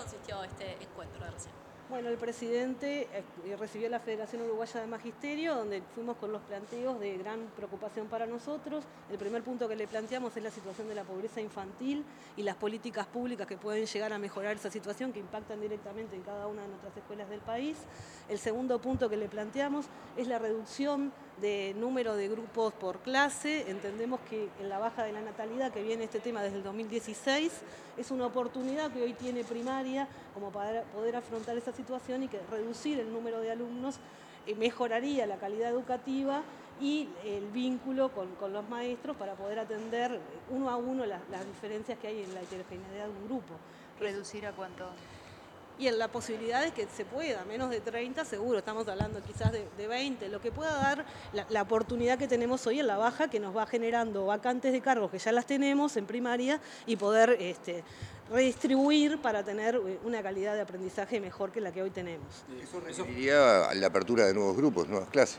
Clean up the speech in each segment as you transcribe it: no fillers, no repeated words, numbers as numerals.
consistió este encuentro de recién? Bueno, el presidente recibió la Federación Uruguaya de Magisterio, donde fuimos con los planteos de gran preocupación para nosotros. El primer punto que le planteamos es la situación de la pobreza infantil y las políticas públicas que pueden llegar a mejorar esa situación, que impactan directamente en cada una de nuestras escuelas del país. El segundo punto que le planteamos es la reducción de número de grupos por clase. Entendemos que en la baja de la natalidad, que viene este tema desde el 2016, es una oportunidad que hoy tiene primaria como para poder afrontar esa situación, y que reducir el número de alumnos mejoraría la calidad educativa y el vínculo con los maestros para poder atender uno a uno las diferencias que hay en la heterogeneidad de un grupo. ¿Reducir a cuánto? Y en la posibilidad de que se pueda, menos de 30 seguro, estamos hablando quizás de 20, lo que pueda dar la oportunidad que tenemos hoy en la baja, que nos va generando vacantes de cargos que ya las tenemos en primaria, y poder redistribuir para tener una calidad de aprendizaje mejor que la que hoy tenemos. Eso requeriría la apertura de nuevos grupos, nuevas clases.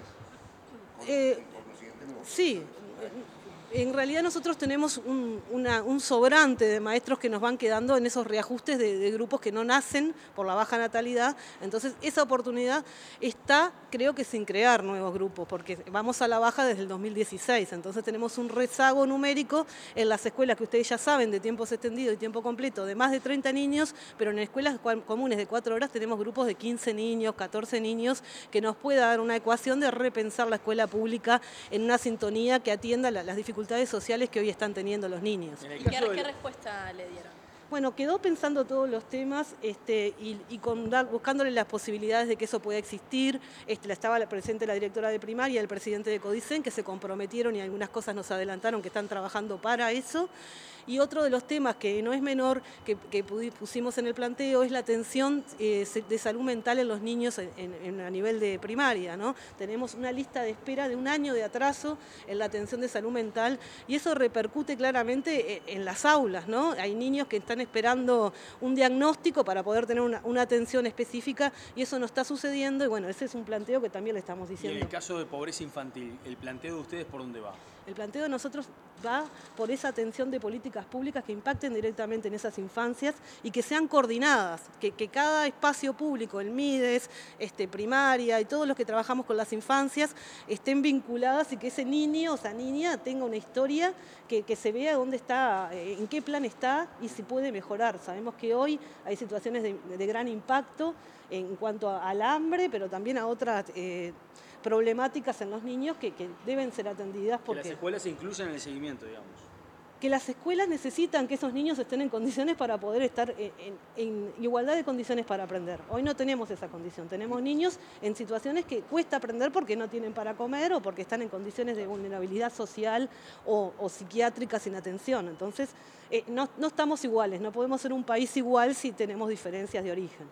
Sí, en realidad nosotros tenemos un sobrante de maestros que nos van quedando en esos reajustes de grupos que no nacen por la baja natalidad. Entonces esa oportunidad está, creo que sin crear nuevos grupos, porque vamos a la baja desde el 2016. Entonces tenemos un rezago numérico en las escuelas que ustedes ya saben, de tiempos extendidos y tiempo completo, de más de 30 niños, pero en escuelas comunes de 4 horas tenemos grupos de 15 niños, 14 niños, que nos puede dar una ecuación de repensar la escuela pública en una sintonía que atienda las dificultades sociales que hoy están teniendo los niños. ¿Qué respuesta le dieron? Bueno, quedó pensando todos los temas y buscándole las posibilidades de que eso pueda existir. Estaba presente la directora de primaria, el presidente de Codicen, que se comprometieron y algunas cosas nos adelantaron que están trabajando para eso. Y otro de los temas que no es menor que pusimos en el planteo es la atención de salud mental en los niños a nivel de primaria, ¿no? Tenemos una lista de espera de 1 año de atraso en la atención de salud mental, y eso repercute claramente en las aulas, ¿no? Hay niños que están esperando un diagnóstico para poder tener una atención específica, y eso no está sucediendo, y bueno, ese es un planteo que también le estamos diciendo. Y en el caso de pobreza infantil, ¿el planteo de ustedes por dónde va? El planteo de nosotros va por esa atención de políticas públicas que impacten directamente en esas infancias y que sean coordinadas, que cada espacio público, el MIDES, primaria y todos los que trabajamos con las infancias, estén vinculadas, y que ese niño o esa niña tenga una historia que se vea dónde está, en qué plan está y si puede mejorar. Sabemos que hoy hay situaciones de gran impacto en cuanto al hambre, pero también a otras problemáticas en los niños que deben ser atendidas. Porque que las escuelas se incluyan en el seguimiento, digamos. Que las escuelas necesitan que esos niños estén en condiciones para poder estar en igualdad de condiciones para aprender. Hoy no tenemos esa condición. Tenemos niños en situaciones que cuesta aprender porque no tienen para comer o porque están en condiciones de vulnerabilidad social o psiquiátrica sin atención. Entonces, no estamos iguales. No podemos ser un país igual si tenemos diferencias de origen.